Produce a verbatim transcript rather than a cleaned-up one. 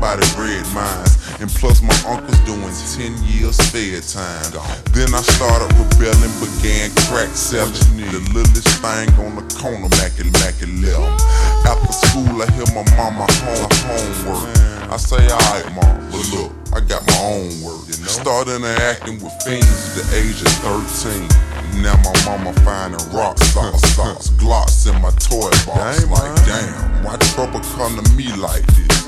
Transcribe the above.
nobody read mine. And plus my uncle's doing ten years fair time. Then I started rebelling, began crack selling. The littlest thing on the corner, Mackie Mackie left. After school I hear my mama home homework. I say alright mom, but look, I got my own work. Started interacting with fiends at the age of thirteen. Now my mama finding rock socks, socks, glocks in my toy box. Like damn, why trouble come to me like this?